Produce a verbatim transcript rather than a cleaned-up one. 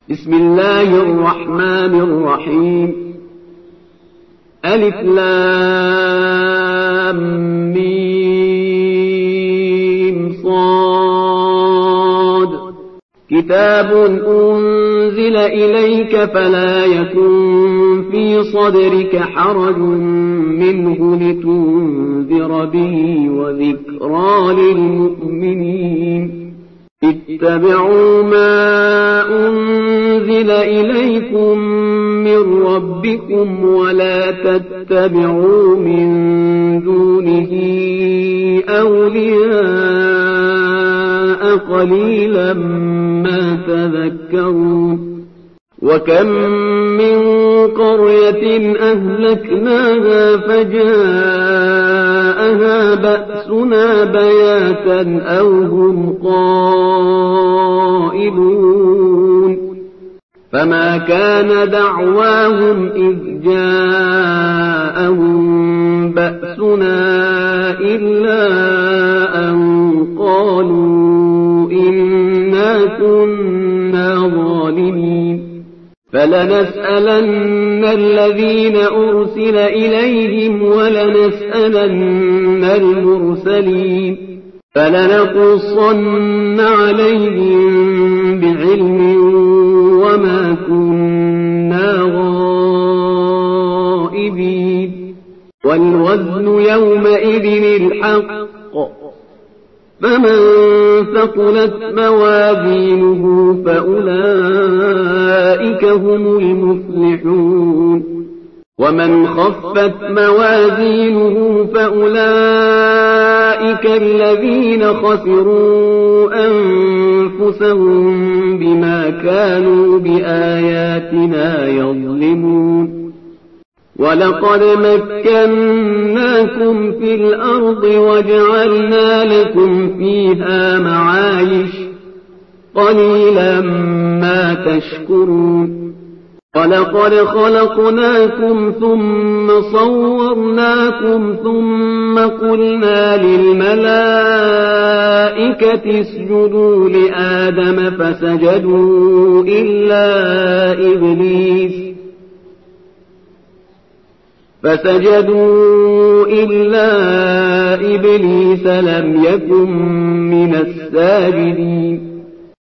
بسم الله الرحمن الرحيم. ألف لام ميم صاد. كتاب أنزل إليك فلا يكن في صدرك حرج منه لتنذر به وذكرى للمؤمنين. اتبعوا ما أنزل إليكم من ربكم ولا تتبعوا من دونه أولياء قليلا ما تذكرون. وكم من قرية أهلكناها فجاءها بأسنا بياتا أو هم قائلون. فما كان دعواهم إذ جاءهم بأسنا إلا أن قالوا إنا كنا ظالمين. فلنسألن الذين أرسل إليهم ولنسألن المرسلين. فلنقصن عليهم بعلم وما كنا غائبين. والوزن يومئذ الحق. فمن ثقلت موازينه فأولئك هم المفلحون. ومن خفت موازينه فأولئك الذين خسروا أنفسهم بما كانوا بآياتنا يظلمون. ولقد مكناكم في الأرض وجعلنا لكم فيها معايش قليلا ما تشكرون. ولقد خلقناكم ثم صورناكم ثم قلنا للملائكة اسجدوا لآدم فسجدوا إلا إبليس فسجدوا إلا إبليس لم يكن من الساجدين.